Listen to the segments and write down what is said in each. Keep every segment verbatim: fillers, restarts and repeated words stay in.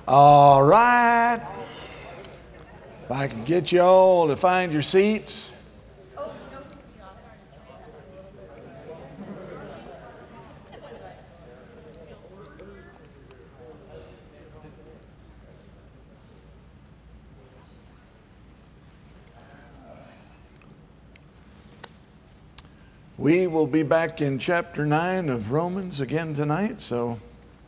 All right. If I can get you all to find your seats. We will be back in chapter nine of Romans again tonight, so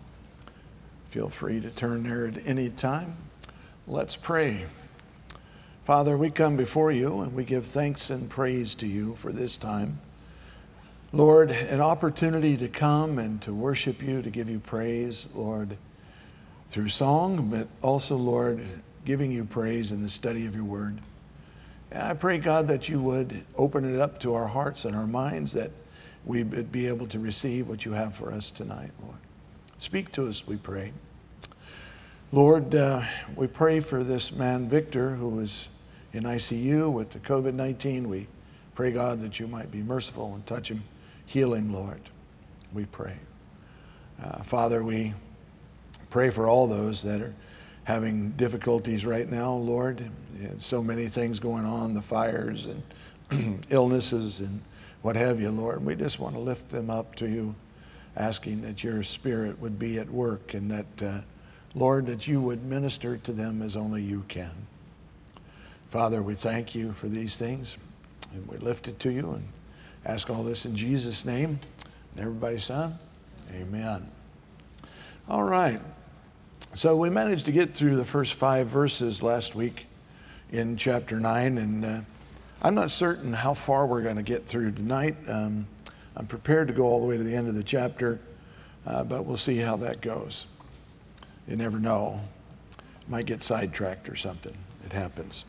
feel free to turn there at any time. Let's pray. Father, we come before you and we give thanks and praise to you for this time. Lord, an opportunity to come and to worship you, to give you praise, Lord, through song, but also, Lord, giving you praise in the study of your word. And I pray, God, that you would open it up to our hearts and our minds, that we would be able to receive what you have for us tonight, Lord. Speak to us, we pray. Lord, uh, we pray for this man, Victor, who is in I C U with the covid nineteen. We pray, God, that you might be merciful and touch him, heal him, Lord. We pray. Uh, Father, we pray for all those that are having difficulties right now, Lord. So many things going on, the fires and illnesses and what have you, Lord. We just want to lift them up to you, asking that your Spirit would be at work and that, uh, Lord, that you would minister to them as only you can. Father, we thank you for these things, and we lift it to you and ask all this in Jesus' name. And everybody said, amen. All right. So we managed to get through the first five verses last week in chapter nine, and uh, I'm not certain how far we're going to get through tonight. Um, I'm prepared to go all the way to the end of the chapter, uh, but we'll see how that goes. You never know. Might get sidetracked or something. It happens.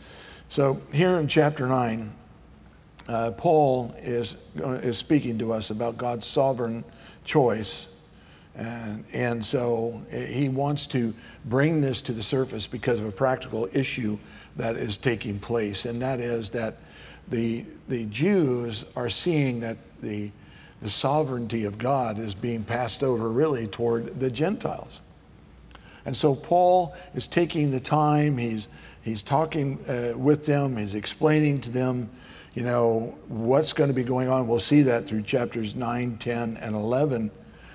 So here in chapter nine, uh, Paul is, is speaking to us about God's sovereign choice. And, and so he wants to bring this to the surface because of a practical issue that is taking place. And that is that the, the Jews are seeing that the, the sovereignty of God is being passed over really toward the Gentiles. And so Paul is taking the time, he's, he's talking uh, with them, he's explaining to them, you know, what's going to be going on. We'll see that through chapters nine, ten, and eleven.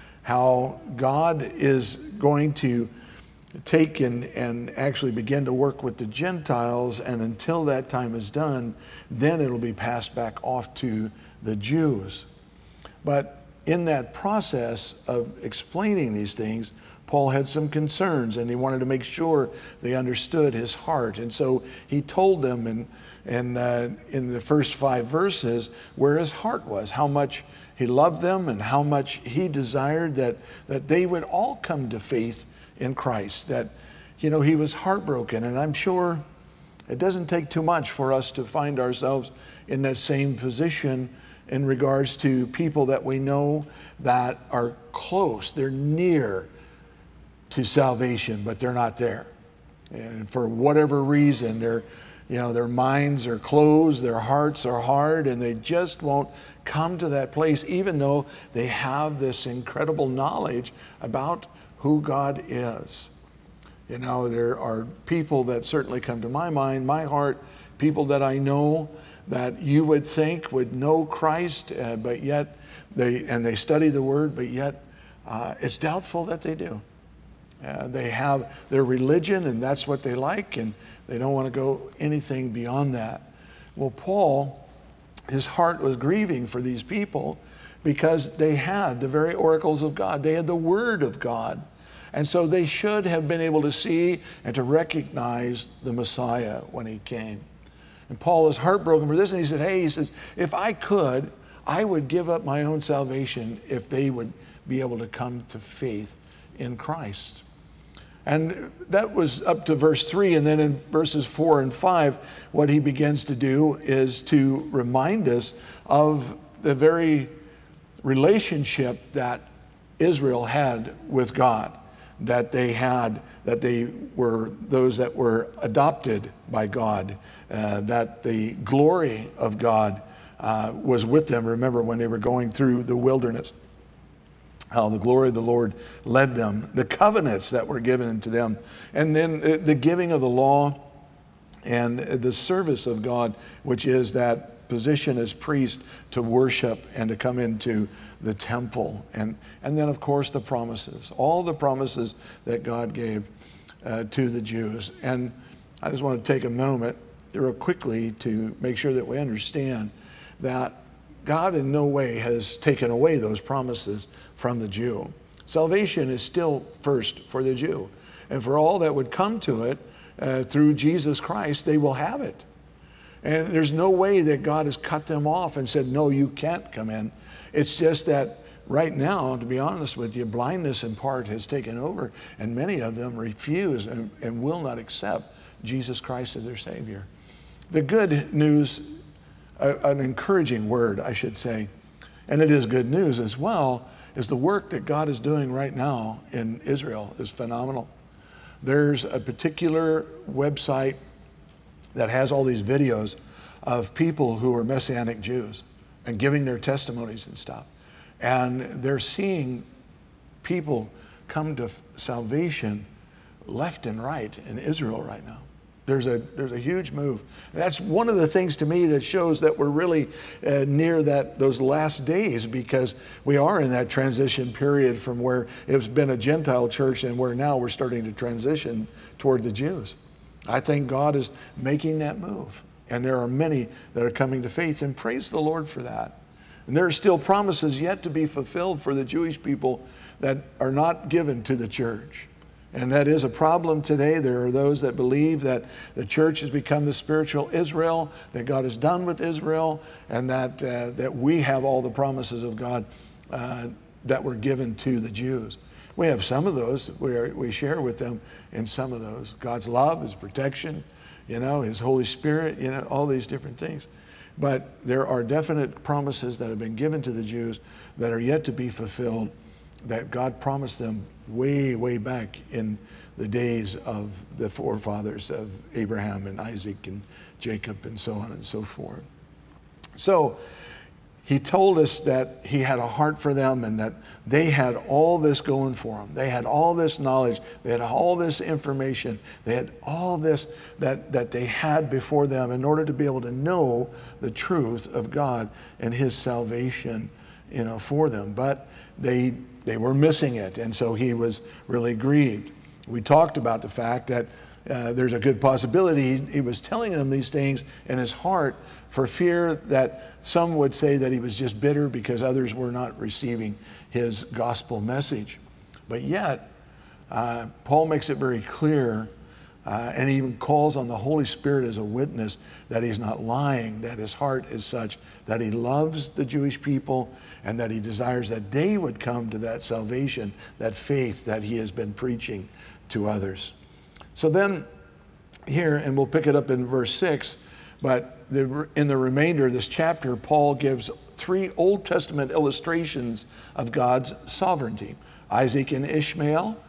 How God is going to take and, and actually begin to work with the Gentiles, and until that time is done, then it'll be passed back off to the Jews. But in that process of explaining these things, Paul had some concerns, and he wanted to make sure they understood his heart. And so he told them in, in, uh, in the first five verses where his heart was, how much he loved them and how much he desired that, that they would all come to faith in Christ, that, you know, he was heartbroken. And I'm sure it doesn't take too much for us to find ourselves in that same position in regards to people that we know that are close, they're near to salvation, but they're not there. And for whatever reason, they're, you know, their minds are closed, their hearts are hard, and they just won't come to that place, even though they have this incredible knowledge about who God is. You know, there are people that certainly come to my mind, my heart, people that I know that you would think would know Christ, uh, but yet they, and they study the Word, but yet uh, it's doubtful that they do. Uh, they have their religion, and that's what they like, and they don't want to go anything beyond that. Well, Paul, his heart was grieving for these people because they had the very oracles of God. They had the Word of God. And so they should have been able to see and to recognize the Messiah when he came. And Paul is heartbroken for this, and he said, hey, he says, if I could, I would give up my own salvation if they would be able to come to faith in Christ. And that was up to verse three, and then in verses four and five, what he begins to do is to remind us of the very relationship that Israel had with God, that they had, that they were those that were adopted by God, uh, that the glory of God uh, was with them. Remember when they were going through the wilderness. how the glory of the Lord led them, the covenants that were given to them, and then the giving of the law and the service of God, which is that position as priest to worship and to come into the temple. And, and then, of course, the promises, all the promises that God gave uh, to the Jews. And I just want to take a moment real quickly to make sure that we understand that God in no way has taken away those promises from the Jew. Salvation is still first for the Jew. And for all that would come to it uh, through Jesus Christ, they will have it. And there's no way that God has cut them off and said, no, you can't come in. It's just that right now, to be honest with you, blindness in part has taken over, and many of them refuse and, and will not accept Jesus Christ as their Savior. The good news, a, an encouraging word, I should say, and it is good news as well, is the work that God is doing right now in Israel is phenomenal. There's a particular website that has all these videos of people who are Messianic Jews and giving their testimonies and stuff. And they're seeing people come to salvation left and right in Israel right now. There's a, there's a huge move. And that's one of the things to me that shows that we're really uh, near that those last days, because we are in that transition period from where it's been a Gentile church and where now we're starting to transition toward the Jews. I think God is making that move. And there are many that are coming to faith, and praise the Lord for that. And there are still promises yet to be fulfilled for the Jewish people that are not given to the church. And that is a problem today. There are those that believe that the church has become the spiritual Israel, that God is done with Israel, and that, uh, that we have all the promises of God uh, that were given to the Jews. We have some of those. We, are, we share with them in some of those. God's love, His protection, you know, His Holy Spirit, you know, all these different things. But there are definite promises that have been given to the Jews that are yet to be fulfilled, that God promised them way, way back in the days of the forefathers of Abraham and Isaac and Jacob and so on and so forth. So He told us that He had a heart for them and that they had all this going for them. They had all this knowledge. They had all this information. They had all this that, that they had before them in order to be able to know the truth of God and His salvation, you know, for them. But they they were missing it, and so He was really grieved. We talked about the fact that uh, there's a good possibility he, he was telling them these things in his heart for fear that some would say that he was just bitter because others were not receiving his gospel message. But yet, uh, Paul makes it very clear, uh, and he even calls on the Holy Spirit as a witness that he's not lying, that his heart is such that he loves the Jewish people and that he desires that they would come to that salvation, that faith that he has been preaching to others. So then here, and we'll pick it up in verse six, but the, in the remainder of this chapter, Paul gives three Old Testament illustrations of God's sovereignty: Isaac and Ishmael,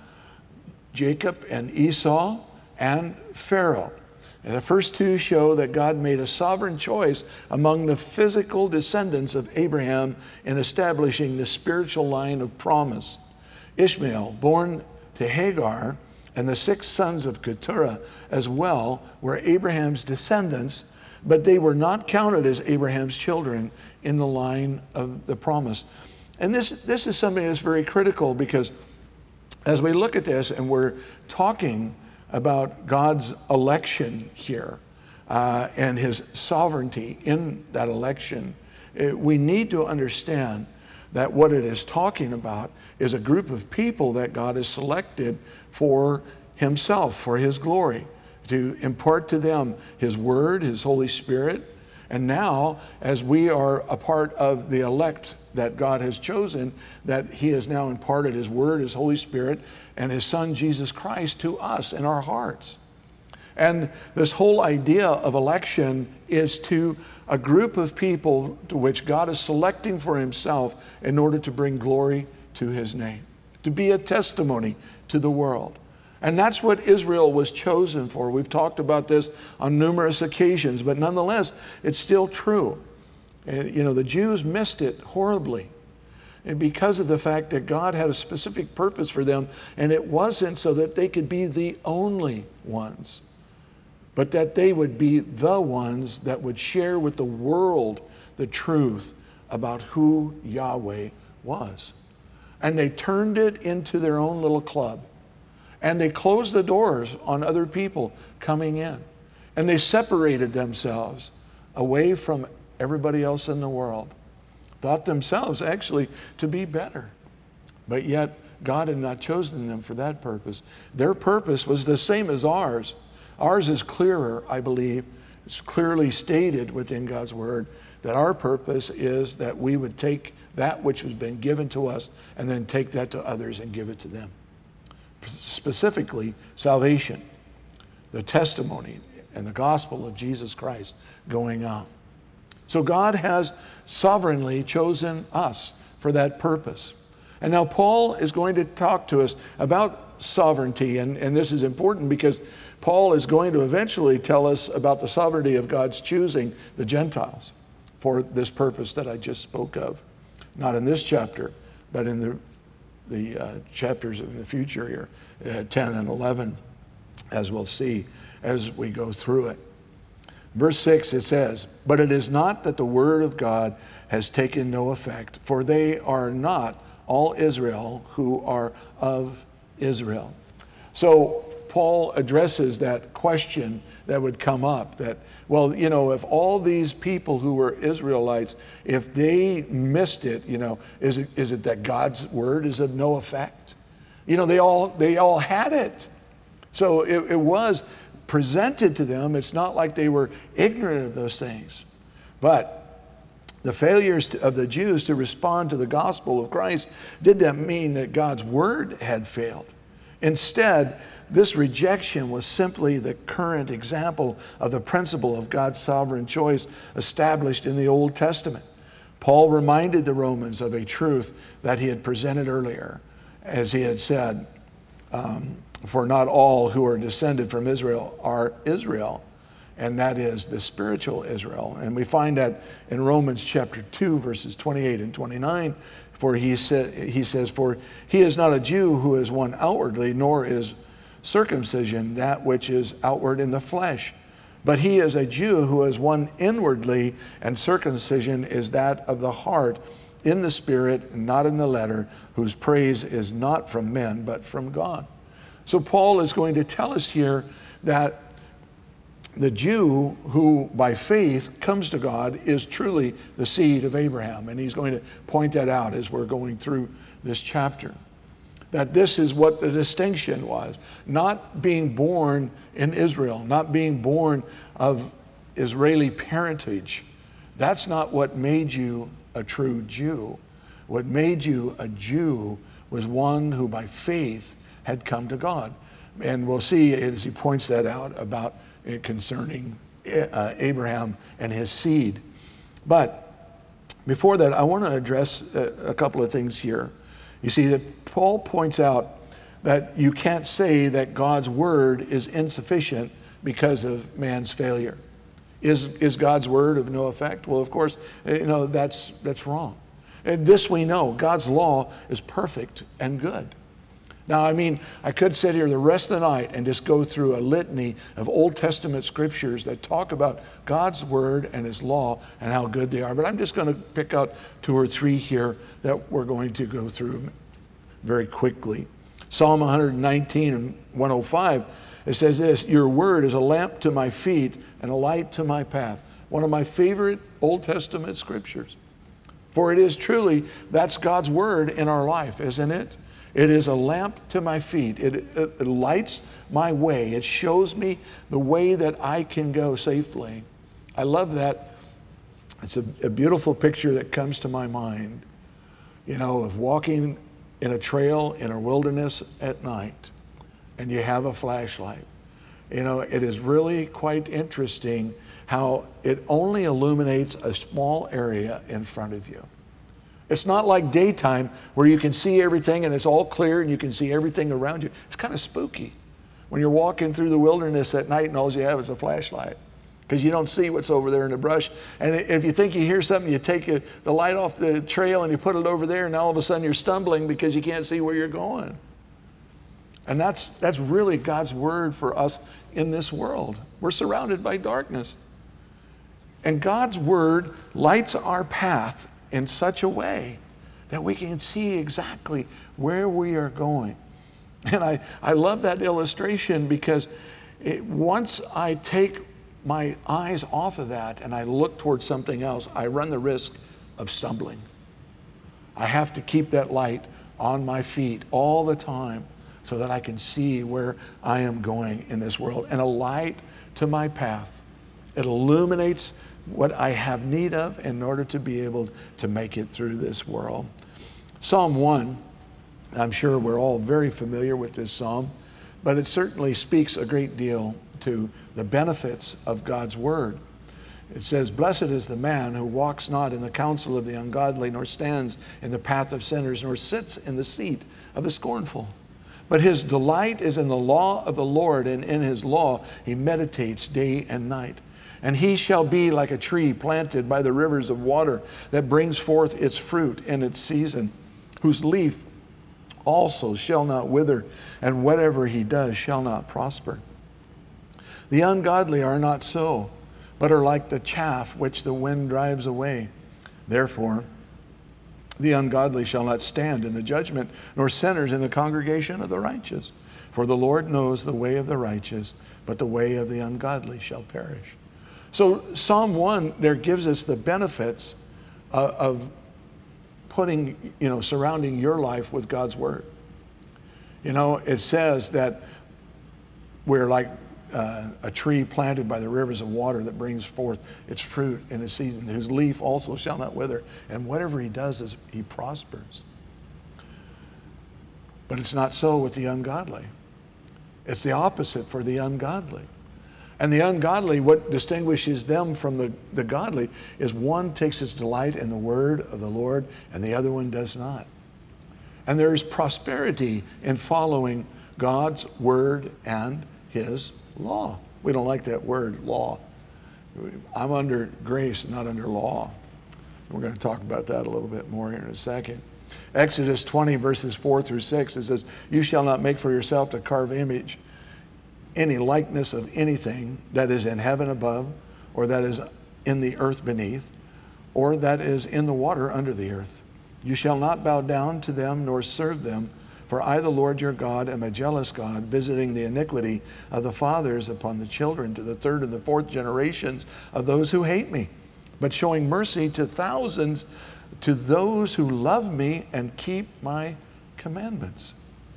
Jacob and Esau, and Pharaoh. And the first two show that God made a sovereign choice among the physical descendants of Abraham in establishing the spiritual line of promise. Ishmael, born to Hagar, and the six sons of Keturah as well were Abraham's descendants, but they were not counted as Abraham's children in the line of the promise. And this, this is something that's very critical, because as we look at this and we're talking about God's election here uh, and His sovereignty in that election, it, we need to understand that what it is talking about is a group of people that God has selected for Himself, for His glory, to impart to them His Word, His Holy Spirit. And now, as we are a part of the elect that God has chosen, that He has now imparted His Word, His Holy Spirit, and His Son, Jesus Christ, to us in our hearts. And this whole idea of election is to a group of people to which God is selecting for Himself in order to bring glory to His name, to be a testimony to the world. And that's what Israel was chosen for. We've talked about this on numerous occasions, but nonetheless, it's still true. And, you know, the Jews missed it horribly. And because of the fact that God had a specific purpose for them, and it wasn't so that they could be the only ones, but that they would be the ones that would share with the world the truth about who Yahweh was. And they turned it into their own little club. And they closed the doors on other people coming in. And they separated themselves away from everybody else in the world. Thought themselves actually to be better. But yet God had not chosen them for that purpose. Their purpose was the same as ours. Ours is clearer, I believe. It's clearly stated within God's word that our purpose is that we would take that which has been given to us and then take that to others and give it to them. Specifically, salvation, the testimony, and the gospel of Jesus Christ going out. So God has sovereignly chosen us for that purpose. And now Paul is going to talk to us about sovereignty, and, and this is important because Paul is going to eventually tell us about the sovereignty of God's choosing the Gentiles for this purpose that I just spoke of. Not in this chapter, but in the, the uh, chapters in the future here, uh, ten and eleven, as we'll see as we go through it. Verse six, it says, "But it is not that the word of God has taken no effect, for they are not all Israel who are of Israel." So Paul addresses that question that would come up, that, well, you know, if all these people who were Israelites, if they missed it, you know, is it, is it that God's word is of no effect? You know, they all, they all had it. So it, it was presented to them. It's not like they were ignorant of those things. But the failures of the Jews to respond to the gospel of Christ didn't mean that God's word had failed. Instead, this rejection was simply the current example of the principle of God's sovereign choice established in the Old Testament. Paul reminded the Romans of a truth that he had presented earlier, as he had said, um, for not all who are descended from Israel are Israel, and that is the spiritual Israel. And we find that in Romans chapter two, verses twenty-eight and twenty-nine, for he, sa- he says, "For he is not a Jew who is one outwardly, nor is circumcision that which is outward in the flesh. But he is a Jew who is one inwardly, and circumcision is that of the heart, in the spirit, not in the letter, whose praise is not from men, but from God." So Paul is going to tell us here that the Jew who by faith comes to God is truly the seed of Abraham. And he's going to point that out as we're going through this chapter. That this is what the distinction was. Not being born in Israel, not being born of Israeli parentage. That's not what made you a true Jew. What made you a Jew was one who by faith had come to God. And we'll see as he points that out about it concerning uh, Abraham and his seed. But before that, I want to address a, a couple of things here. You see that Paul points out that you can't say that God's word is insufficient because of man's failure. Is, is God's word of no effect? Well, of course, you know, that's, that's wrong. And this we know, God's law is perfect and good. Now, I mean, I could sit here the rest of the night and just go through a litany of Old Testament scriptures that talk about God's word and his law and how good they are. But I'm just going to pick out two or three here that we're going to go through very quickly. Psalm one nineteen and one oh five, it says this, "Your word is a lamp to my feet and a light to my path." One of my favorite Old Testament scriptures. For it is truly, that's God's word in our life, isn't it? It is a lamp to my feet. It, it, it lights my way. It shows me the way that I can go safely. I love that. It's a, a beautiful picture that comes to my mind, you know, of walking in a trail in a wilderness at night, and you have a flashlight. You know, it is really quite interesting how it only illuminates a small area in front of you. It's not like daytime where you can see everything and it's all clear and you can see everything around you. It's kind of spooky when you're walking through the wilderness at night and all you have is a flashlight. because you don't see what's over there in the brush. And if you think you hear something, you take a, the light off the trail and you put it over there, and all of a sudden you're stumbling because you can't see where you're going. And that's, that's really God's word for us in this world. We're surrounded by darkness. And God's word lights our path in such a way that we can see exactly where we are going. And I, I love that illustration because it, once I take my eyes off of that and I look towards something else, I run the risk of stumbling. I have to keep that light on my feet all the time so that I can see where I am going in this world. And a light to my path. It illuminates what I have need of in order to be able to make it through this world. Psalm one, I'm sure we're all very familiar with this psalm, but it certainly speaks a great deal to the benefits of God's word. It says, "Blessed is the man who walks not in the counsel of the ungodly, nor stands in the path of sinners, nor sits in the seat of the scornful. But his delight is in the law of the Lord, and in his law he meditates day and night. And he shall be like a tree planted by the rivers of water that brings forth its fruit in its season, whose leaf also shall not wither, and whatever he does shall not prosper. The ungodly are not so, but are like the chaff which the wind drives away. Therefore, the ungodly shall not stand in the judgment, nor sinners in the congregation of the righteous. For the Lord knows the way of the righteous, but the way of the ungodly shall perish." So Psalm one there gives us the benefits of, of putting, you know, surrounding your life with God's word. You know, it says that we're like uh, a tree planted by the rivers of water that brings forth its fruit in its season, whose leaf also shall not wither, and whatever he does is he prospers. But it's not so with the ungodly. It's the opposite for the ungodly. And the ungodly, what distinguishes them from the, the godly is one takes his delight in the word of the Lord and the other one does not. And there is prosperity in following God's word and his law. We don't like that word, law. I'm under grace, not under law. We're going to talk about that a little bit more here in a second. Exodus twenty, verses four through six, it says, "You shall not make for yourself a carved image, any likeness of anything that is in heaven above, or that is in the earth beneath, or that is in the water under the earth. You shall not bow down to them nor serve them, for I, the Lord your God, am a jealous God, visiting the iniquity of the fathers upon the children to the third and the fourth generations of those who hate me, but showing mercy to thousands, to those who love me and keep my commandments."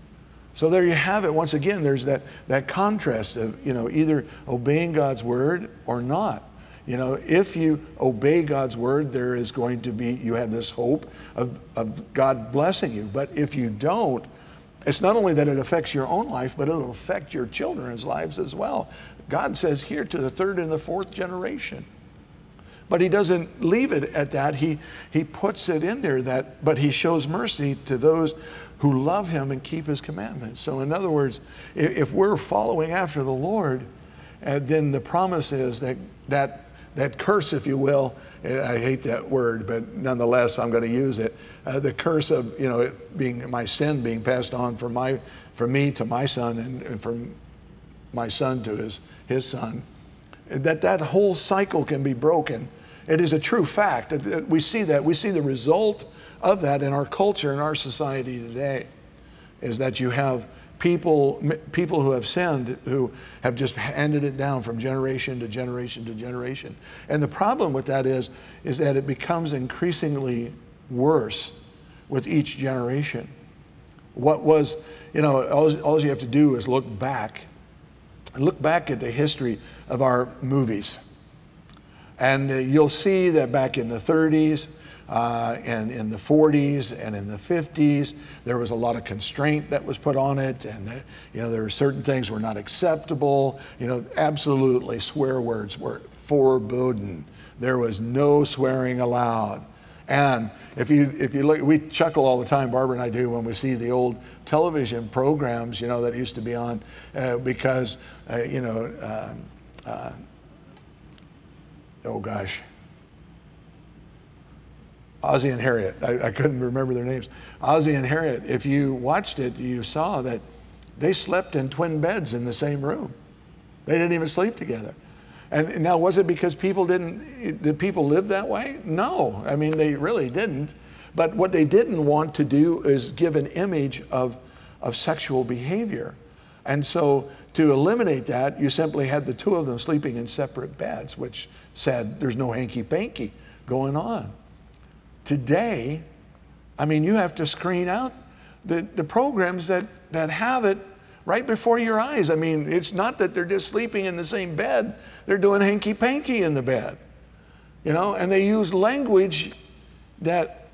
So there you have it. Once again, there's that, that contrast of, you know, either obeying God's word or not. You know, if you obey God's word, there is going to be, you have this hope of, of God blessing you. But if you don't, it's not only that it affects your own life, but it'll affect your children's lives as well. God says here to the third and the fourth generation. But he doesn't leave it at that. He, he puts it in there that, but he shows mercy to those who love him and keep his commandments. So in other words, if, if we're following after the Lord, uh, then the promise is that, that that curse, if you will, I hate that word, but nonetheless, I'm going to use it. Uh, the curse of, you know, it being my sin being passed on from my, from me to my son, and, and from my son to his his son, that that whole cycle can be broken. It is a true fact that, that we see that we see the result of that in our culture, in our society today, is that you have people people who have sinned, who have just handed it down from generation to generation to generation. And the problem with that is, is that it becomes increasingly worse with each generation. What was, you know, all, all you have to do is look back, and look back at the history of our movies. And uh, you'll see that back in the thirties, Uh, and in the forties and in the fifties, there was a lot of constraint that was put on it, and uh, you know, there were certain things were not acceptable. You know, absolutely, swear words were forbidden. There was no swearing allowed. And if you if you look, we chuckle all the time, Barbara and I do, when we see the old television programs, you know, that used to be on, uh, because uh, you know. Uh, uh, oh gosh, Ozzie and Harriet. I, I couldn't remember their names. Ozzie and Harriet, if you watched it, you saw that they slept in twin beds in the same room. They didn't even sleep together. And now, was it because people didn't, did people live that way? No, I mean, they really didn't. But what they didn't want to do is give an image of, of sexual behavior. And so to eliminate that, you simply had the two of them sleeping in separate beds, which said there's no hanky-panky going on. Today, I mean, you have to screen out the, the programs that, that have it right before your eyes. I mean, it's not that they're just sleeping in the same bed, they're doing hanky-panky in the bed. You know, and they use language that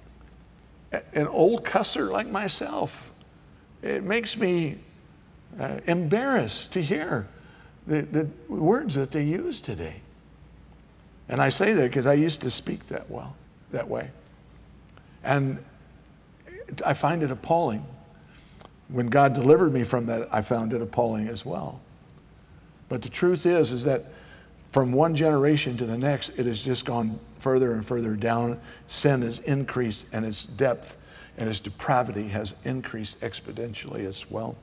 an old cusser like myself, it makes me uh, embarrassed to hear the, the words that they use today. And I say that because I used to speak that well, that way. And I find it appalling. When God delivered me from that, I found it appalling as well. But the truth is, is that from one generation to the next, it has just gone further and further down. Sin has increased, and its depth and its depravity has increased exponentially as well.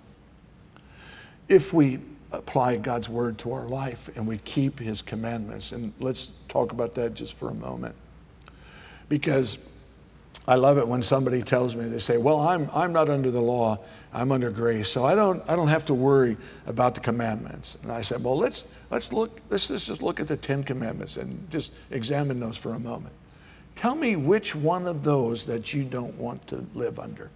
If we apply God's word to our life and we keep his commandments, and let's talk about that just for a moment. Because I love it when somebody tells me, they say, well, I'm, I'm not under the law, I'm under grace, so I don't, I don't have to worry about the commandments. And I said, well, let's, let's, look, let's, let's just look at the Ten Commandments and just examine those for a moment. Tell me which one of those that you don't want to live under.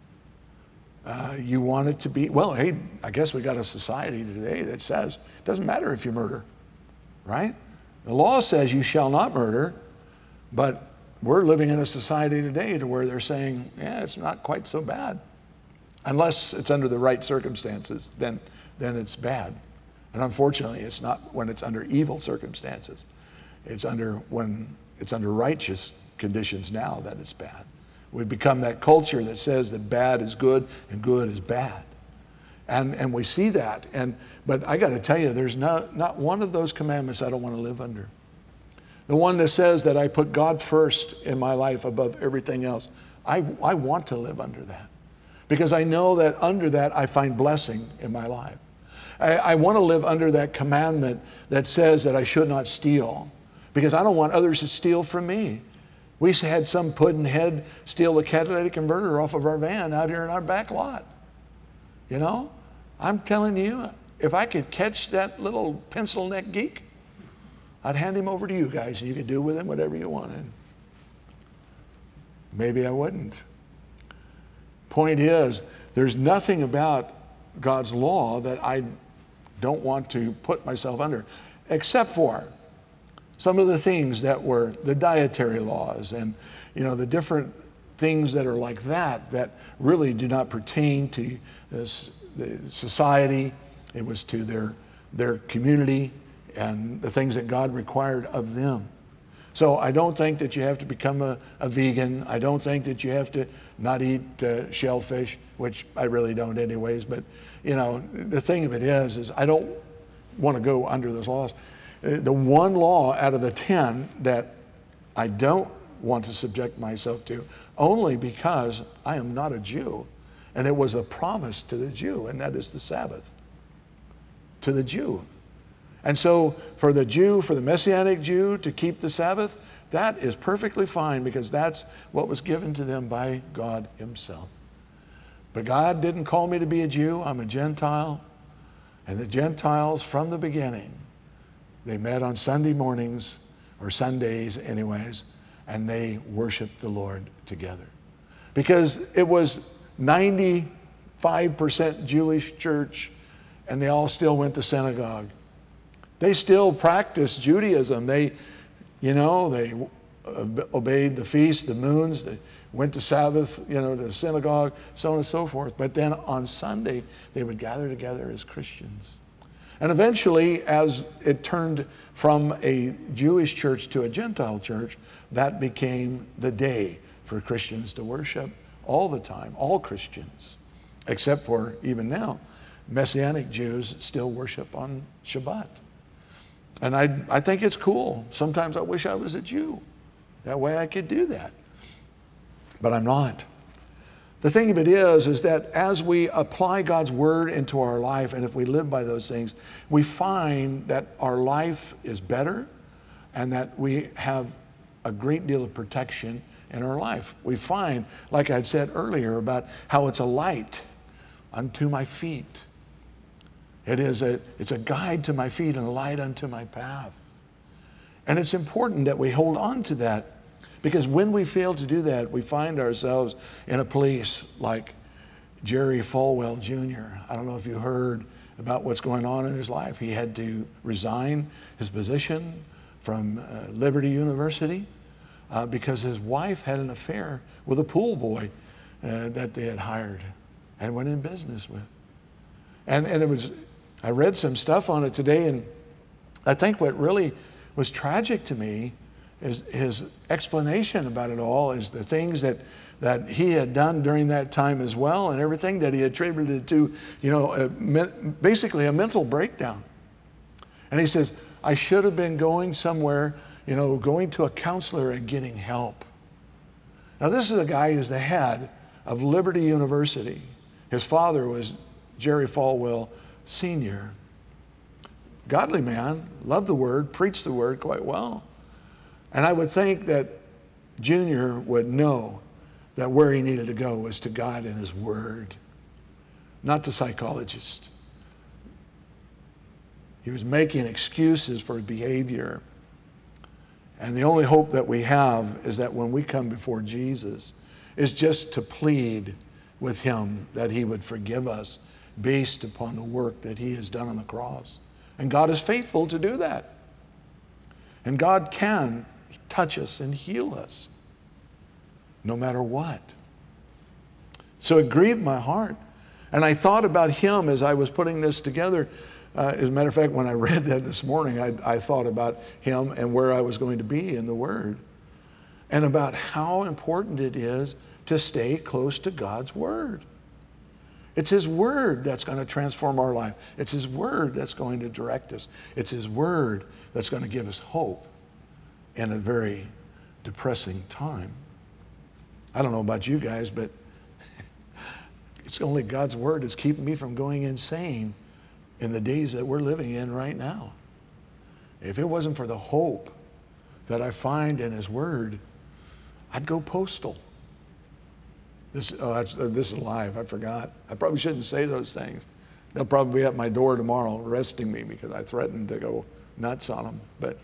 Uh, you want it to be, well, hey, I guess we got a society today that says it doesn't matter if you murder, right? The law says you shall not murder, but we're living in a society today to where they're saying, yeah, it's not quite so bad. Unless it's under the right circumstances, then, then it's bad. And unfortunately, it's not when it's under evil circumstances. It's under when it's under righteous conditions now that it's bad. We've become that culture that says that bad is good and good is bad. And, and we see that. And, but I got to tell you, there's not, not one of those commandments I don't want to live under. The one that says that I put God first in my life above everything else, I, I want to live under that. Because I know that under that I find blessing in my life. I, I want to live under that commandment that says that I should not steal. Because I don't want others to steal from me. We had some puddin-head steal a catalytic converter off of our van out here in our back lot. You know, I'm telling you, if I could catch that little pencil neck geek, I'd hand him over to you guys and you could do with him whatever you wanted. Maybe I wouldn't. Point is, there's nothing about God's law that I don't want to put myself under, except for some of the things that were the dietary laws and, you know, the different things that are like that, that really do not pertain to this, the society. It was to their, their community and the things that God required of them. So I don't think that you have to become a, a vegan. I don't think that you have to not eat uh, shellfish, which I really don't anyways. But, you know, the thing of it is, is I don't want to go under those laws. The one law out of the ten that I don't want to subject myself to, only because I am not a Jew. And it was a promise to the Jew, and that is the Sabbath. To the Jew. And so for the Jew, for the Messianic Jew to keep the Sabbath, that is perfectly fine because that's what was given to them by God himself. But God didn't call me to be a Jew. I'm a Gentile. And the Gentiles from the beginning, they met on Sunday mornings, or Sundays anyways, and they worshiped the Lord together. Because it was ninety-five percent Jewish church, and they all still went to synagogue. They still practiced Judaism. They, you know, they obeyed the feasts, the moons, they went to Sabbath, you know, to synagogue, so on and so forth. But then on Sunday, they would gather together as Christians. And eventually, as it turned from a Jewish church to a Gentile church, that became the day for Christians to worship all the time, all Christians, except for even now, Messianic Jews still worship on Shabbat. And I, I think it's cool. Sometimes I wish I was a Jew. That way I could do that. But I'm not. The thing of it is, is that as we apply God's word into our life, and if we live by those things, we find that our life is better and that we have a great deal of protection in our life. We find, like I said earlier, about how it's a light unto my feet. It is a, it's a guide to my feet and a light unto my path. And it's important that we hold on to that, because when we fail to do that, we find ourselves in a place like Jerry Falwell Junior I don't know if you heard about what's going on in his life. He had to resign his position from uh, Liberty University uh, because his wife had an affair with a pool boy uh, that they had hired and went in business with. And, and it was, I read some stuff on it today, and I think what really was tragic to me is his explanation about it all, is the things that, that he had done during that time as well, and everything that he attributed to, you know, a, basically a mental breakdown. And he says, I should have been going somewhere, you know, going to a counselor and getting help. Now, this is a guy who's the head of Liberty University. His father was Jerry Falwell Senior Godly man, loved the word, preached the word quite well. And I would think that Junior would know that where he needed to go was to God and his word, not to psychologists. He was making excuses for his behavior. And the only hope that we have is that when we come before Jesus is just to plead with him that he would forgive us based upon the work that he has done on the cross. And God is faithful to do that. And God can touch us and heal us no matter what. So it grieved my heart. And I thought about him as I was putting this together. Uh, as a matter of fact, when I read that this morning, I, I thought about him and where I was going to be in the Word, and about how important it is to stay close to God's Word. It's His Word that's going to transform our life. It's His Word that's going to direct us. It's His Word that's going to give us hope in a very depressing time. I don't know about you guys, but it's only God's Word that's keeping me from going insane in the days that we're living in right now. If it wasn't for the hope that I find in His Word, I'd go postal. This, oh, that's, uh, this is live, I forgot. I probably shouldn't say those things. They'll probably be at my door tomorrow arresting me because I threatened to go nuts on them. But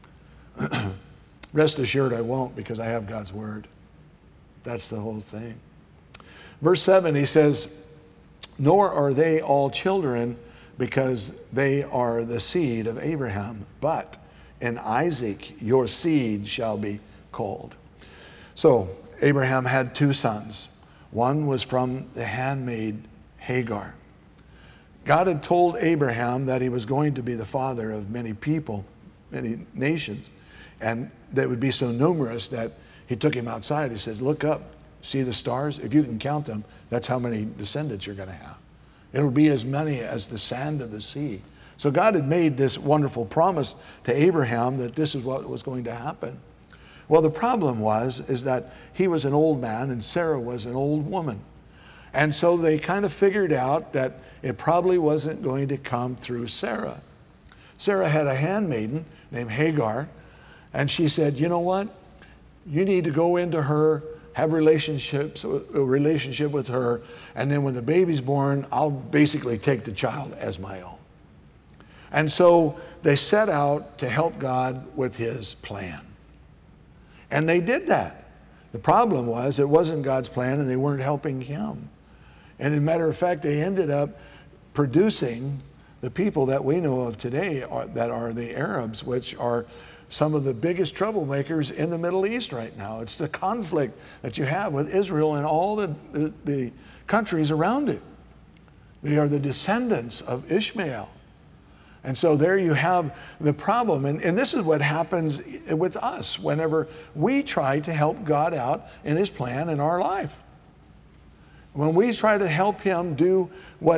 rest assured I won't, because I have God's Word. That's the whole thing. Verse seven, he says, nor are they all children because they are the seed of Abraham, but in Isaac your seed shall be called. So Abraham had two sons. One was from the handmaid Hagar. God had told Abraham that he was going to be the father of many people, many nations, and they would be so numerous that he took him outside. He said, look up, see the stars? If you can count them, that's how many descendants you're going to have. It'll be as many as the sand of the sea. So God had made this wonderful promise to Abraham that this is what was going to happen. Well, the problem was, is that he was an old man and Sarah was an old woman. And so they kind of figured out that it probably wasn't going to come through Sarah. Sarah had a handmaiden named Hagar, and she said, you know what? You need to go into her, have relationships, a relationship with her, and then when the baby's born, I'll basically take the child as my own. And so they set out to help God with his plan. And they did that. The problem was it wasn't God's plan and they weren't helping him. And as a matter of fact, they ended up producing the people that we know of today are, that are the Arabs, which are some of the biggest troublemakers in the Middle East right now. It's the conflict that you have with Israel and all the, the, the countries around it. They are the descendants of Ishmael. And so there you have the problem. And, and this is what happens with us whenever we try to help God out in his plan in our life. When we try to help him do what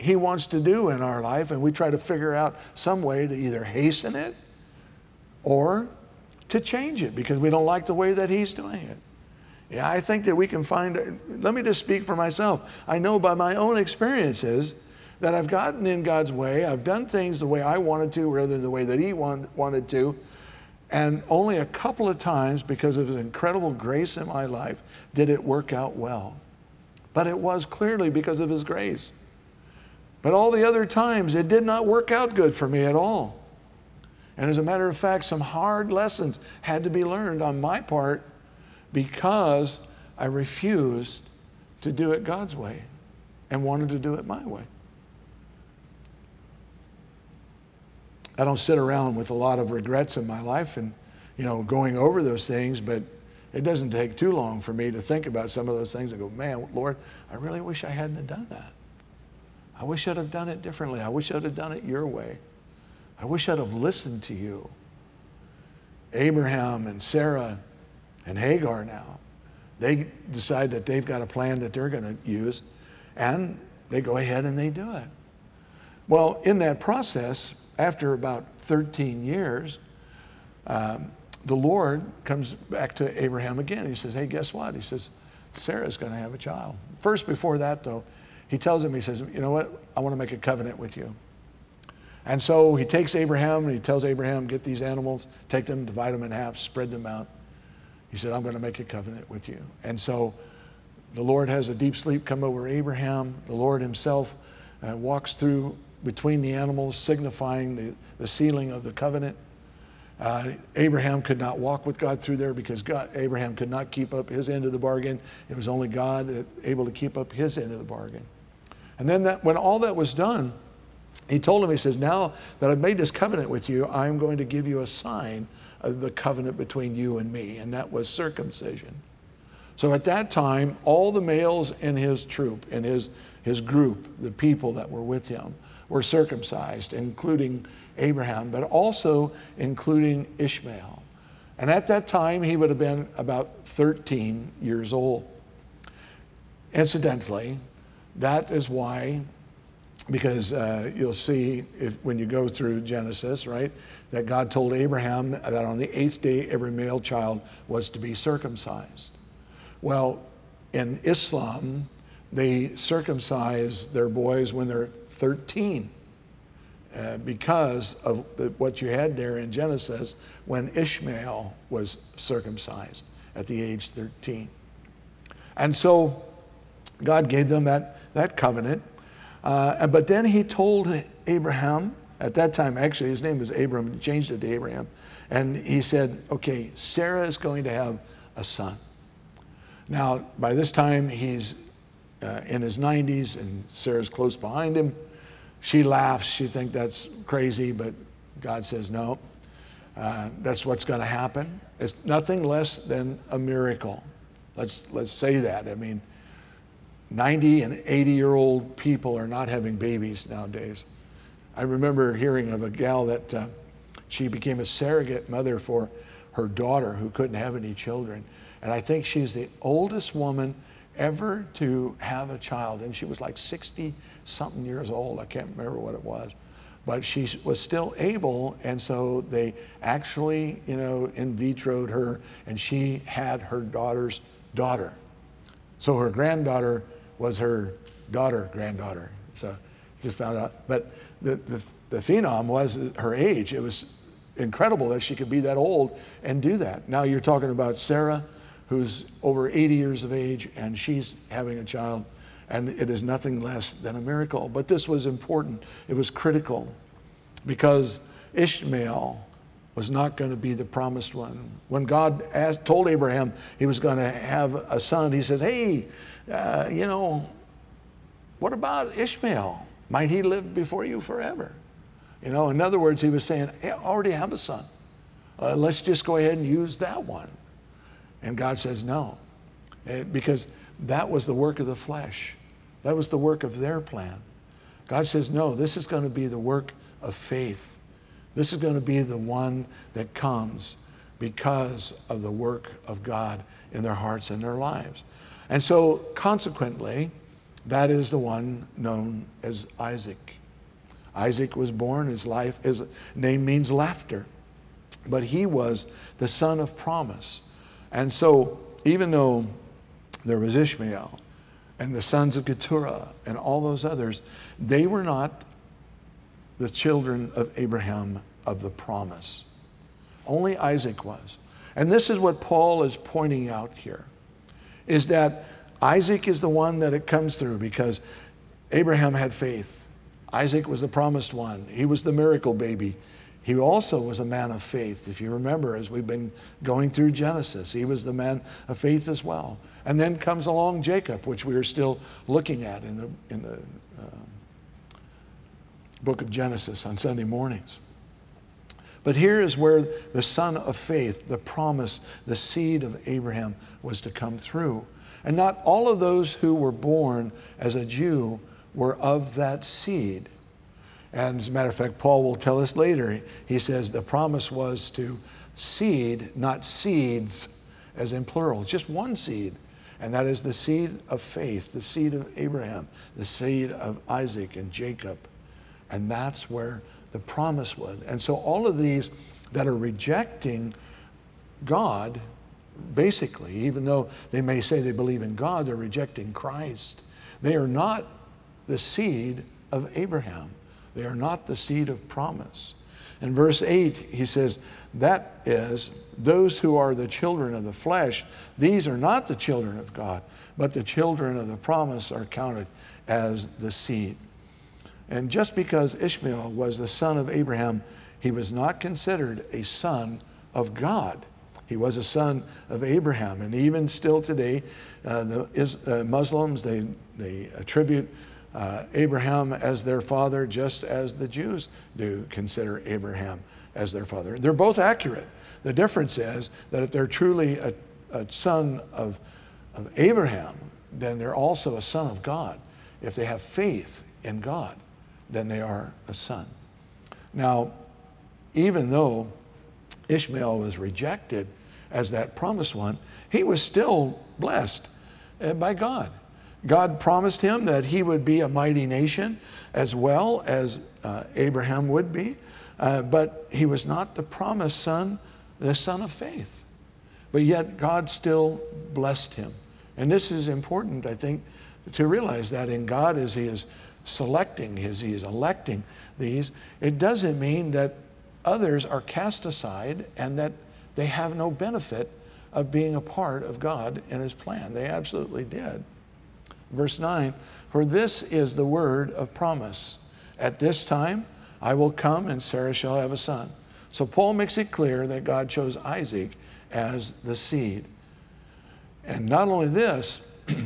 he wants to do in our life, and we try to figure out some way to either hasten it or to change it because we don't like the way that he's doing it. Yeah, I think that we can find, let me just speak for myself. I know by my own experiences that I've gotten in God's way. I've done things the way I wanted to rather than the way that he want, wanted to. And only a couple of times, because of his incredible grace in my life, did it work out well. But it was clearly because of his grace. But all the other times, it did not work out good for me at all. And as a matter of fact, some hard lessons had to be learned on my part because I refused to do it God's way and wanted to do it my way. I don't sit around with a lot of regrets in my life and, you know, going over those things, but it doesn't take too long for me to think about some of those things and go, man, Lord, I really wish I hadn't have done that. I wish I'd have done it differently. I wish I'd have done it your way. I wish I'd have listened to you. Abraham and Sarah and Hagar now, they decide that they've got a plan that they're going to use, and they go ahead and they do it. Well, in that process, after about thirteen years, um, the Lord comes back to Abraham again. He says, hey, guess what? He says, Sarah's going to have a child. First, before that, though, he tells him, he says, you know what? I want to make a covenant with you. And so he takes Abraham and he tells Abraham, get these animals, take them, divide them in half, spread them out. He said, I'm going to make a covenant with you. And so the Lord has a deep sleep come over Abraham. The Lord himself uh, walks through between the animals, signifying the, the sealing of the covenant. Uh, Abraham could not walk with God through there because God, Abraham could not keep up his end of the bargain. It was only God that able to keep up his end of the bargain. And then that, when all that was done, he told him, he says, now that I've made this covenant with you, I'm going to give you a sign of the covenant between you and me, and that was circumcision. So at that time, all the males in his troop, in his, his group, the people that were with him, were circumcised, including Abraham, but also including Ishmael. And at that time, he would have been about thirteen years old. Incidentally, that is why, because uh, you'll see if, when you go through Genesis, right, that God told Abraham that on the eighth day, every male child was to be circumcised. Well, in Islam, they circumcise their boys when they're thirteen uh, because of the, what you had there in Genesis when Ishmael was circumcised at the age thirteen. And so God gave them that, that covenant. Uh, but then he told Abraham, at that time, actually his name was Abram, he changed it to Abraham, and he said, okay, Sarah is going to have a son. Now, by this time, he's uh, in his nineties, and Sarah's close behind him. She laughs. She thinks that's crazy, but God says, no, uh, that's what's going to happen. It's nothing less than a miracle. Let's, let's say that. I mean, ninety and eighty-year-old people are not having babies nowadays. I remember hearing of a gal that uh, she became a surrogate mother for her daughter who couldn't have any children. And I think she's the oldest woman ever to have a child. And she was like sixty-something years old. I can't remember what it was. But she was still able, and so they actually, you know, in vitroed her, and she had her daughter's daughter. So her granddaughter was her daughter, granddaughter. So just found out. But the, the, the phenom was her age. It was incredible that she could be that old and do that. Now you're talking about Sarah, who's over eighty years of age, and she's having a child, and it is nothing less than a miracle. But this was important. It was critical because Ishmael was not going to be the promised one. When God asked, told Abraham he was going to have a son, he said, hey, uh, you know, what about Ishmael? Might he live before you forever? You know, in other words, he was saying, hey, I already have a son. Uh, let's just go ahead and use that one. And God says no, because that was the work of the flesh. That was the work of their plan. God says, no, this is going to be the work of faith. This is going to be the one that comes because of the work of God in their hearts and their lives. And so consequently, That is the one known as Isaac. Isaac was born, his life, his name means laughter. But he was the son of promise. And so even though there was Ishmael and the sons of Keturah and all those others, they were not the children of Abraham of the promise. Only Isaac was. And this is what Paul is pointing out here, is that Isaac is the one that it comes through because Abraham had faith. Isaac was the promised one. He was the miracle baby. He also was a man of faith. If you remember, as we've been going through Genesis, he was the man of faith as well. And then comes along Jacob, which we are still looking at in the, in the uh, book of Genesis on Sunday mornings. But here is where the son of faith, the promise, the seed of Abraham was to come through. And not all of those who were born as a Jew were of that seed. And as a matter of fact, Paul will tell us later, he says the promise was to seed, not seeds, as in plural, just one seed. And that is the seed of faith, the seed of Abraham, the seed of Isaac and Jacob. And that's where the promise was. And so all of these that are rejecting God, basically, even though they may say they believe in God, they're rejecting Christ. They are not the seed of Abraham. They are not the seed of promise. In verse eight, he says, that is, those who are the children of the flesh, these are not the children of God, but the children of the promise are counted as the seed. And just because Ishmael was the son of Abraham, he was not considered a son of God. He was a son of Abraham. And even still today, uh, the is, uh, Muslims, they, they attribute uh, Abraham as their father, just as the Jews do consider Abraham as their father. They're both accurate. The difference is that if they're truly a, a son of, of Abraham, then they're also a son of God. If they have faith in God, then they are a son. Now, even though Ishmael was rejected as that promised one, he was still blessed by God. God promised him that he would be a mighty nation as well as uh, Abraham would be, uh, but he was not the promised son, the son of faith. But yet God still blessed him. And this is important, I think, to realize that in God, as he is selecting, as he is electing these, it doesn't mean that others are cast aside and that they have no benefit of being a part of God and his plan. They absolutely did. Verse nine, for this is the word of promise. At this time I will come and Sarah shall have a son. So Paul makes it clear that God chose Isaac as the seed. And not only this,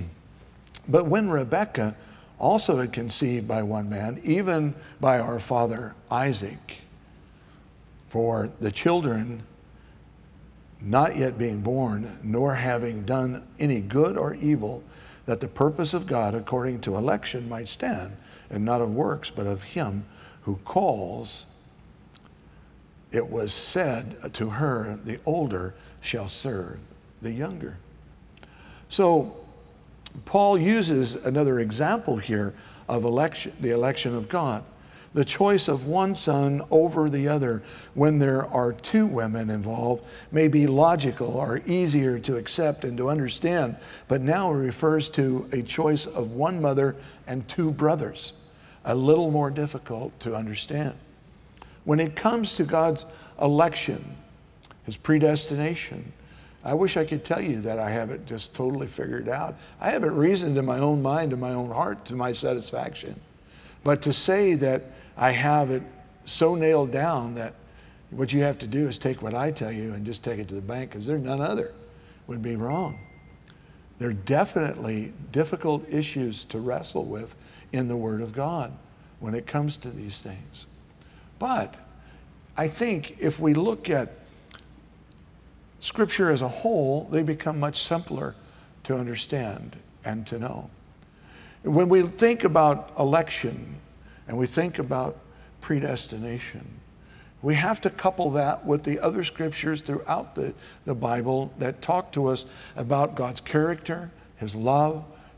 but when Rebekah also had conceived by one man, even by our father Isaac, for the children not yet being born, nor having done any good or evil, that the purpose of God according to election might stand, and not of works, but of him who calls, it was said to her, the older shall serve the younger. So Paul uses another example here of election, the election of God. The choice of one son over the other when there are two women involved may be logical or easier to accept and to understand, but now it refers to a choice of one mother and two brothers, a little more difficult to understand. When it comes to God's election, his predestination, I wish I could tell you that I have it just totally figured out. I have it reasoned in my own mind, in my own heart, to my satisfaction. But to say that I have it so nailed down that what you have to do is take what I tell you and just take it to the bank, because there's none other, would be wrong. There are definitely difficult issues to wrestle with in the Word of God when it comes to these things. But I think if we look at Scripture as a whole, they become much simpler to understand and to know. When we think about election and we think about predestination, we have to couple that with the other scriptures throughout the, the Bible that talk to us about God's character, his love,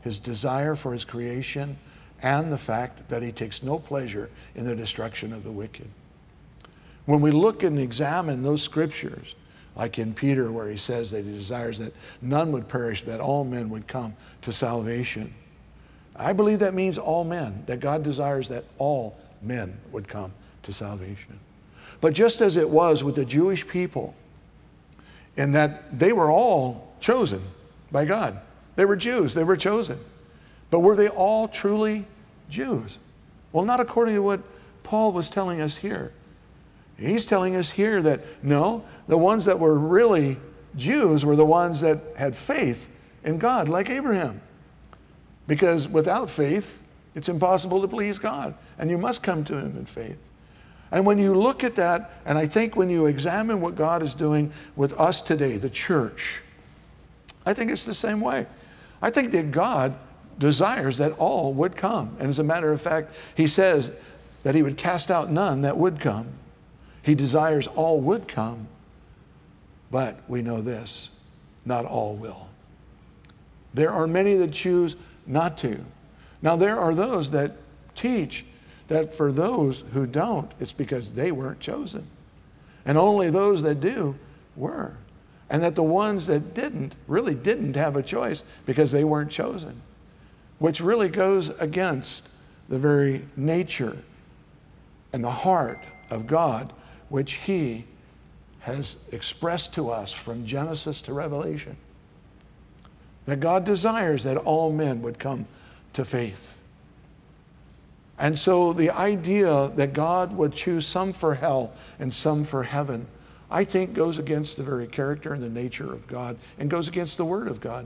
his desire for his creation, and the fact that he takes no pleasure in the destruction of the wicked. When we look and examine those scriptures, like in Peter where he says that he desires that none would perish, that all men would come to salvation, I believe that means all men, that God desires that all men would come to salvation. But just as it was with the Jewish people, in that they were all chosen by God. They were Jews, they were chosen. But were they all truly Jews? Well, not according to what Paul was telling us here. He's telling us here that no, the ones that were really Jews were the ones that had faith in God, like Abraham. Because without faith, it's impossible to please God, and you must come to him in faith. And when you look at that, and I think when you examine what God is doing with us today, the church, I think it's the same way. I think that God desires that all would come. And as a matter of fact, he says that he would cast out none that would come. He desires all would come, but we know this, not all will. There are many that choose not to. Now there are those that teach that for those who don't, it's because they weren't chosen. And only those that do were. And that the ones that didn't, really didn't have a choice because they weren't chosen. Which really goes against the very nature and the heart of God, which he has expressed to us from Genesis to Revelation. That God desires that all men would come to faith. And so the idea that God would choose some for hell and some for heaven, I think goes against the very character and the nature of God and goes against the Word of God.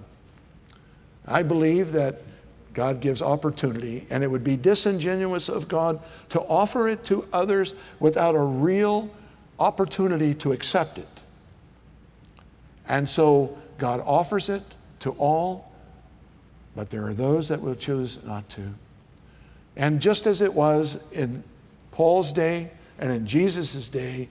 I believe that God gives opportunity, and it would be disingenuous of God to offer it to others without a real opportunity to accept it. And so God offers it to all, but there are those that will choose not to. And just as it was in Paul's day and in Jesus' day,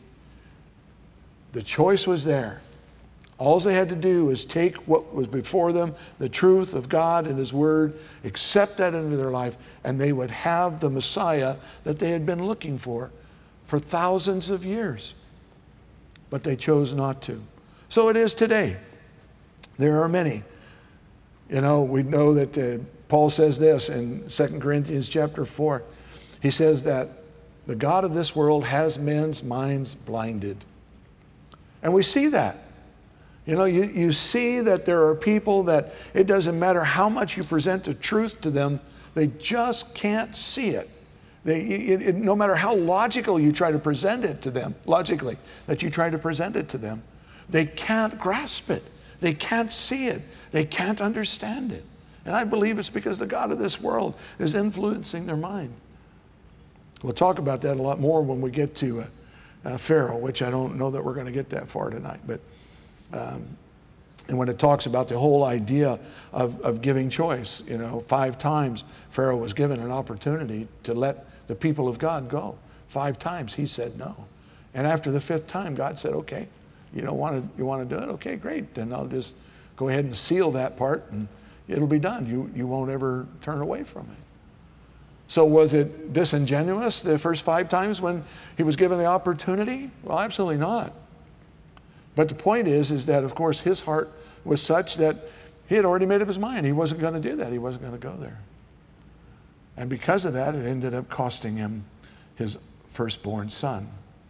the choice was there. All they had to do was take what was before them, the truth of God and his word, accept that into their life, and they would have the Messiah that they had been looking for for thousands of years. But they chose not to. So it is today. There are many. You know, we know that uh, Paul says this in Second Corinthians chapter four. He says that the God of this world has men's minds blinded. And we see that. You know, you, you see that there are people that it doesn't matter how much you present the truth to them, they just can't see it. They, it, it. No matter how logical you try to present it to them, logically, that you try to present it to them, they can't grasp it. They can't see it. They can't understand it. And I believe it's because the God of this world is influencing their mind. We'll talk about that a lot more when we get to uh, uh, Pharaoh, which I don't know that we're going to get that far tonight. But um, and when it talks about the whole idea of, of giving choice, you know, five times Pharaoh was given an opportunity to let the people of God go. Five times he said no. And after the fifth time, God said, okay, you don't want to, you want to do it? Okay, great. Then I'll just go ahead and seal that part and it'll be done. You, you won't ever turn away from it. So was it disingenuous the first five times when he was given the opportunity? Well, absolutely not. But the point is, is that, of course, his heart was such that he had already made up his mind. He wasn't going to do that. He wasn't going to go there. And because of that, it ended up costing him his firstborn son.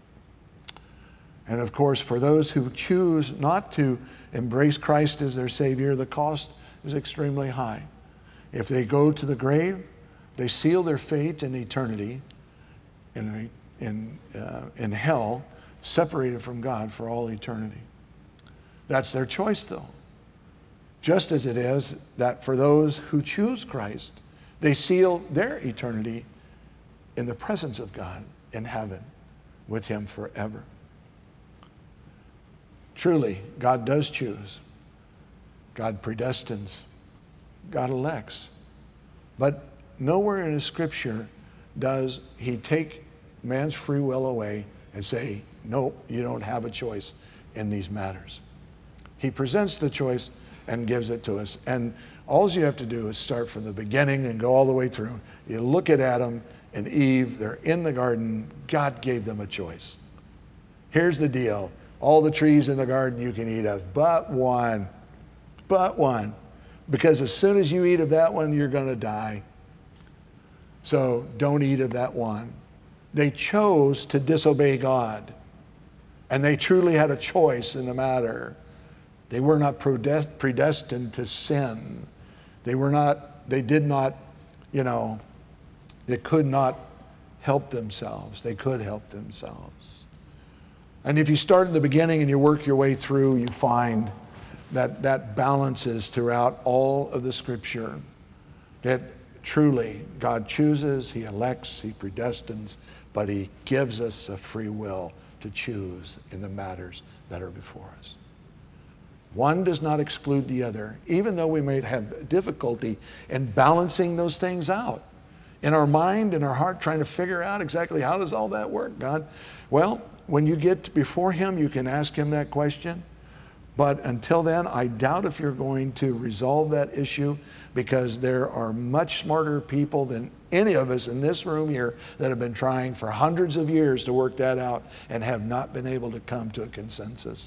And of course, for those who choose not to embrace Christ as their Savior, the cost is extremely high. If they go to the grave, they seal their fate in eternity, in, in, uh, in hell, separated from God for all eternity. That's their choice, though. Just as it is that for those who choose Christ, they seal their eternity in the presence of God in heaven with him forever. Truly, God does choose. God predestines. God elects. But nowhere in his scripture does he take man's free will away and say, nope, you don't have a choice in these matters. He presents the choice and gives it to us. And All you have to do is start from the beginning and go all the way through. You look at Adam and Eve, they're in the garden. God gave them a choice. Here's the deal. All the trees in the garden you can eat of, but one. But one. Because as soon as you eat of that one, you're going to die. So don't eat of that one. They chose to disobey God. And they truly had a choice in the matter. They were not predestined to sin. They were not, they did not, you know, they could not help themselves. They could help themselves. And if you start in the beginning and you work your way through, you find that that balances throughout all of the Scripture. That truly God chooses, He elects, He predestines, but He gives us a free will to choose in the matters that are before us. One does not exclude the other, even though we may have difficulty in balancing those things out. In our mind, in our heart, trying to figure out exactly how does all that work, God? Well, when you get before Him, you can ask Him that question. But until then, I doubt if you're going to resolve that issue, because there are much smarter people than any of us in this room here that have been trying for hundreds of years to work that out and have not been able to come to a consensus.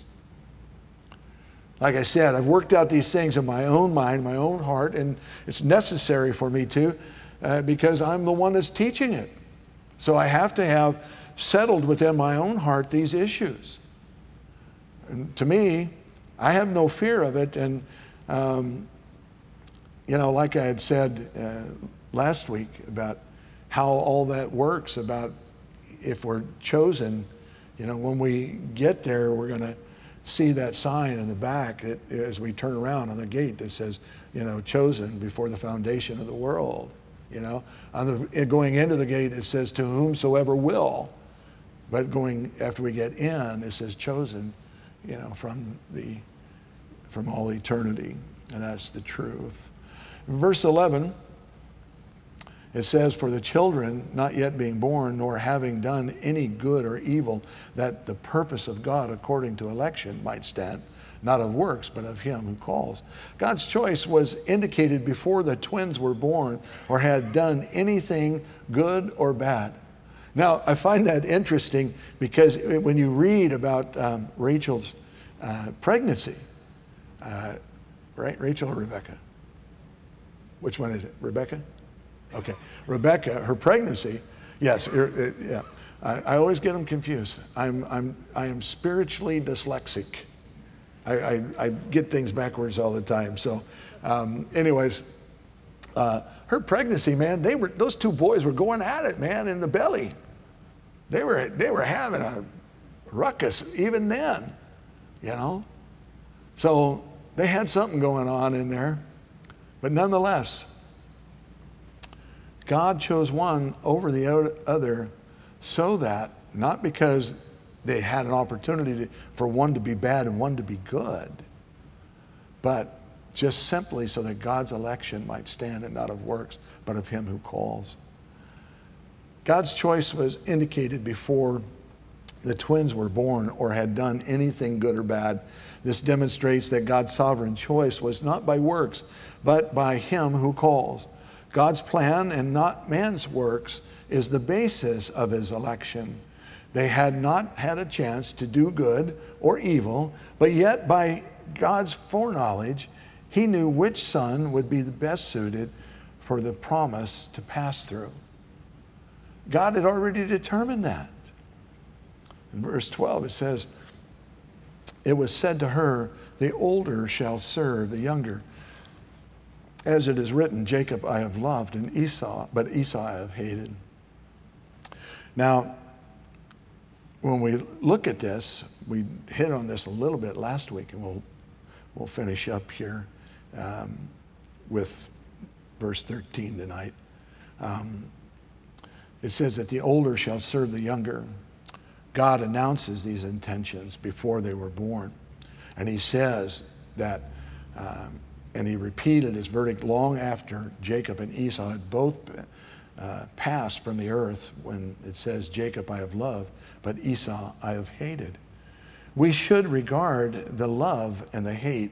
Like I said, I've worked out these things in my own mind, my own heart, and it's necessary for me to, uh, because I'm the one that's teaching it. So I have to have settled within my own heart these issues. And to me, I have no fear of it. And, um, you know, like I had said uh, last week about how all that works, about if we're chosen, you know, when we get there, we're going to see that sign in the back that, as we turn around on the gate, that says, you know, chosen before the foundation of the world. You know, on the, going into the gate, it says to whomsoever will. But going after we get in, it says chosen, you know, from the from all eternity, and that's the truth. In verse eleven, it says, for the children not yet being born, nor having done any good or evil, that the purpose of God according to election might stand, not of works, but of Him who calls. God's choice was indicated before the twins were born or had done anything good or bad. Now, I find that interesting, because when you read about um, Rachel's uh, pregnancy, uh, right, Rachel or Rebecca? Which one is it? Rebecca? Okay. Rebecca, her pregnancy, yes, uh, yeah. I, I always get them confused. I'm, I'm, I am spiritually dyslexic. I, I, I get things backwards all the time. So, um, anyways, uh, her pregnancy, man, they were those two boys were going at it, man, in the belly. They were they were having a ruckus even then, you know. So they had something going on in there, but nonetheless, God chose one over the other, so that, not because they had an opportunity to, for one to be bad and one to be good, but just simply so that God's election might stand, and not of works, but of Him who calls. God's choice was indicated before the twins were born or had done anything good or bad. This demonstrates that God's sovereign choice was not by works, but by Him who calls. God's plan and not man's works is the basis of His election. They had not had a chance to do good or evil, but yet by God's foreknowledge, He knew which son would be the best suited for the promise to pass through. God had already determined that. In verse twelve, it says, it was said to her, the older shall serve the younger. As it is written, Jacob I have loved, and Esau, but Esau I have hated. Now, when we look at this, we hit on this a little bit last week, and we'll we'll finish up here um, with verse thirteen tonight. Um, it says that the older shall serve the younger. God announces these intentions before they were born, and He says that. Um, And He repeated His verdict long after Jacob and Esau had both uh, passed from the earth, when it says, Jacob I have loved, but Esau I have hated. We should regard the love and the hate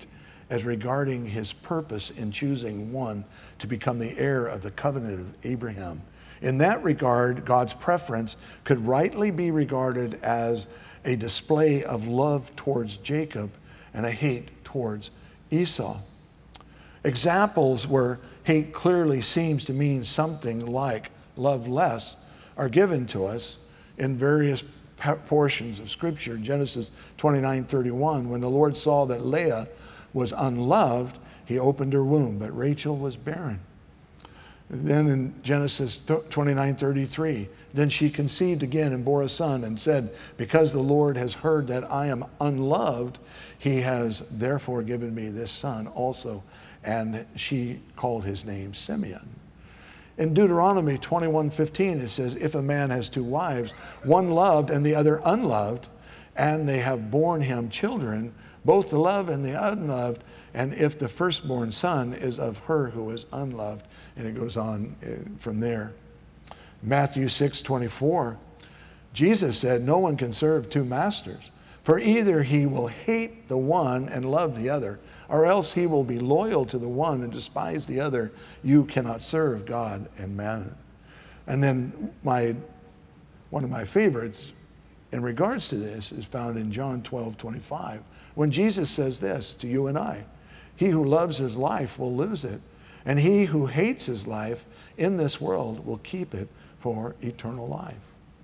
as regarding his purpose in choosing one to become the heir of the covenant of Abraham. In that regard, God's preference could rightly be regarded as a display of love towards Jacob and a hate towards Esau. Examples where hate clearly seems to mean something like love less are given to us in various portions of Scripture. Genesis twenty-nine thirty-one, when the Lord saw that Leah was unloved, he opened her womb, but Rachel was barren. And then in Genesis twenty-nine thirty-three, then she conceived again and bore a son and said, because the Lord has heard that I am unloved, he has therefore given me this son also. And she called his name Simeon. In Deuteronomy twenty-one fifteen, it says, if a man has two wives, one loved and the other unloved, and they have borne him children, both the loved and the unloved, and if the firstborn son is of her who is unloved, and it goes on from there. Matthew six twenty-four, Jesus said, no one can serve two masters, for either he will hate the one and love the other, or else he will be loyal to the one and despise the other. You cannot serve God and mammon. And then my, one of my favorites in regards to this is found in John twelve twenty-five, when Jesus says this to you and I, he who loves his life will lose it, and he who hates his life in this world will keep it for eternal life.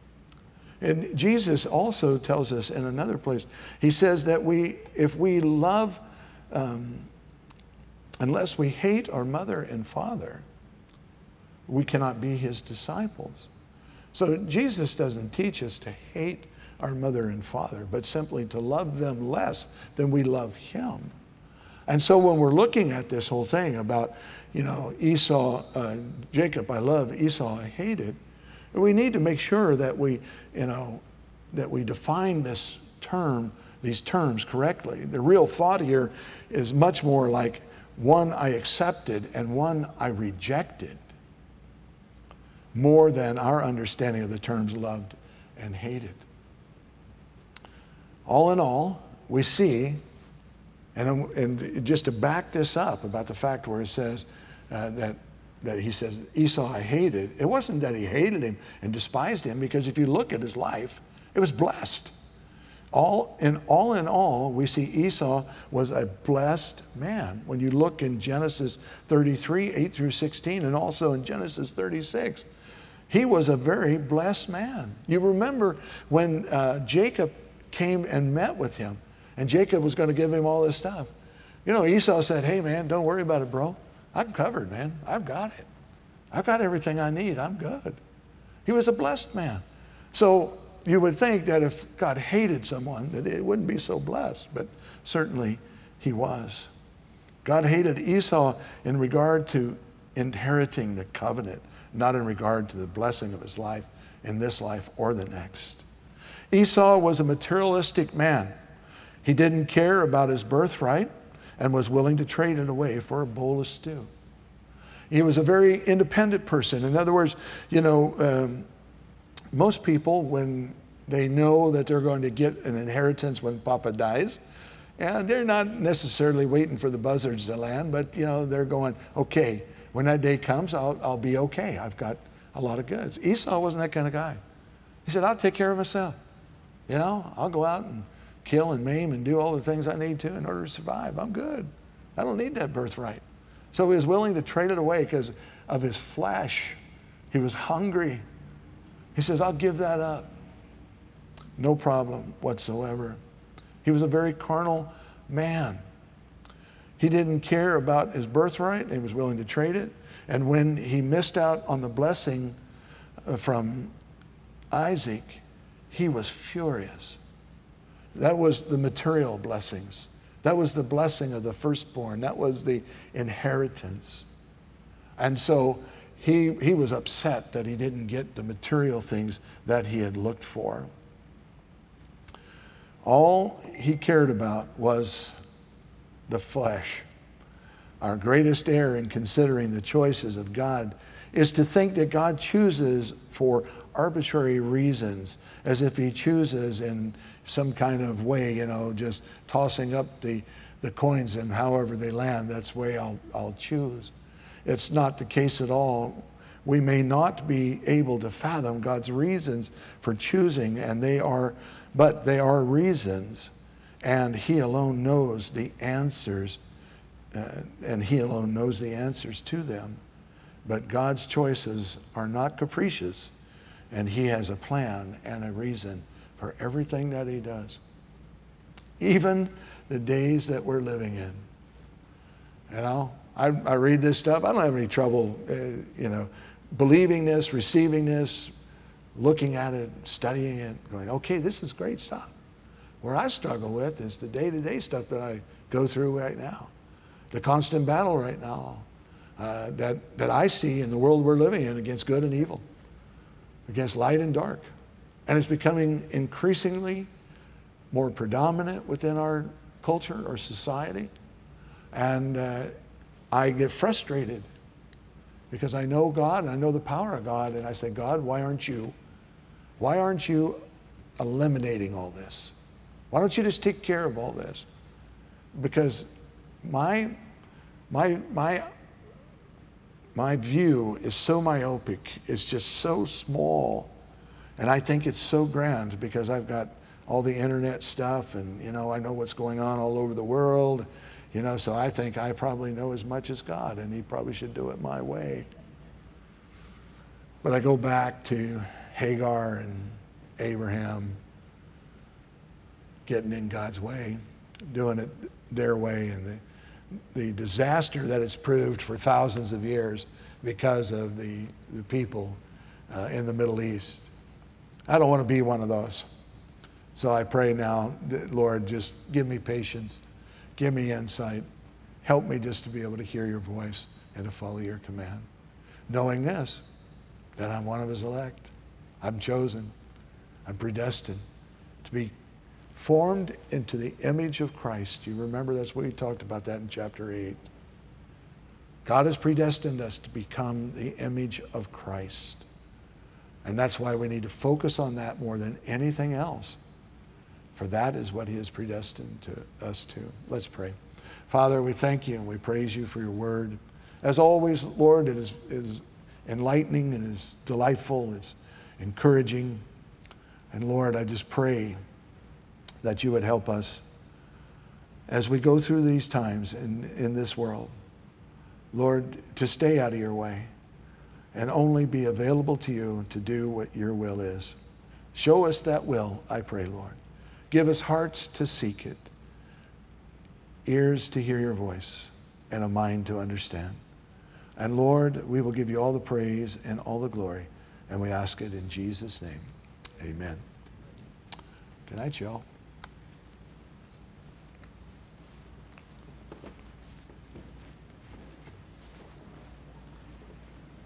And Jesus also tells us in another place, he says that we, if we love, um, unless we hate our mother and father, we cannot be his disciples. So Jesus doesn't teach us to hate our mother and father, but simply to love them less than we love him. And so when we're looking at this whole thing about, you know, Esau, uh, Jacob I love, Esau I hated, we need to make sure that we, you know, that we define this term, these terms correctly. The real thought here is much more like one I accepted and one I rejected, more than our understanding of the terms loved and hated. All in all, we see, and, and just to back this up about the fact where it says uh, that that he says, Esau I hated, it wasn't that he hated him and despised him, because if you look at his life, it was blessed. All in all, in all, we see Esau was a blessed man. When you look in Genesis thirty-three, eight through sixteen, and also in Genesis thirty-six, he was a very blessed man. You remember when uh, Jacob came and met with him, and Jacob was going to give him all this stuff. You know, Esau said, hey man, don't worry about it, bro. I'm covered, man. I've got it. I've got everything I need. I'm good. He was a blessed man. So you would think that if God hated someone, that it wouldn't be so blessed, but certainly he was. God hated Esau in regard to inheriting the covenant, not in regard to the blessing of his life in this life or the next. Esau was a materialistic man. He didn't care about his birthright and was willing to trade it away for a bowl of stew. He was a very independent person. In other words, you know, um, most people, when they know that they're going to get an inheritance when Papa dies, and they're not necessarily waiting for the buzzards to land, but you know, they're going, okay, when that day comes, I'll, I'll be okay. I've got a lot of goods. Esau wasn't that kind of guy. He said, I'll take care of myself. You know, I'll go out and kill and maim and do all the things I need to in order to survive. I'm good. I don't need that birthright. So he was willing to trade it away because of his flesh. He was hungry. He says, I'll give that up. No problem whatsoever. He was a very carnal man. He didn't care about his birthright. He was willing to trade it. And when he missed out on the blessing from Isaac, he was furious. That was the material blessings. That was the blessing of the firstborn. That was the inheritance. And so he, he was upset that he didn't get the material things that he had looked for. All he cared about was the flesh. Our greatest error in considering the choices of God is to think that God chooses for arbitrary reasons, as if he chooses in some kind of way, you know, just tossing up the, the coins and however they land, that's the way I'll, I'll choose. It's not the case at all. We may not be able to fathom God's reasons for choosing, and they are, but they are reasons, and He alone knows the answers, uh, and He alone knows the answers to them. But God's choices are not capricious, and He has a plan and a reason for everything that He does. Even the days that we're living in. You know, I, I read this stuff. I don't have any trouble, uh, you know, believing this, receiving this, looking at it, studying it, going, okay, this is great stuff. Where I struggle with is the day-to-day stuff that I go through right now. The constant battle right now uh, that, that I see in the world we're living in against good and evil, against light and dark. And it's becoming increasingly more predominant within our culture or society. And uh, I get frustrated because I know God and I know the power of God, and I say, God, why aren't you, why aren't you eliminating all this? Why don't you just take care of all this? Because my, my, my, my view is so myopic, it's just so small, and I think it's so grand because I've got all the internet stuff, and you know, I know what's going on all over the world. You know, so I think I probably know as much as God, and He probably should do it my way. But I go back to Hagar and Abraham getting in God's way, doing it their way, and the, the disaster that it's proved for thousands of years because of the, the people uh, in the Middle East. I don't want to be one of those. So I pray now, Lord, just give me patience. Give me insight. Help me just to be able to hear your voice and to follow your command. Knowing this, that I'm one of His elect. I'm chosen. I'm predestined to be formed into the image of Christ. You remember that's what we talked about that in chapter eight. God has predestined us to become the image of Christ. And that's why we need to focus on that more than anything else. For that is what He has predestined to us to. Let's pray. Father, we thank You and we praise You for Your word. As always, Lord, it is, it is enlightening and is delightful. It's encouraging. And Lord, I just pray that You would help us as we go through these times in, in this world. Lord, to stay out of Your way and only be available to You to do what Your will is. Show us that will, I pray, Lord. Give us hearts to seek it, ears to hear Your voice, and a mind to understand. And Lord, we will give You all the praise and all the glory, and we ask it in Jesus' name. Amen. Good night, y'all.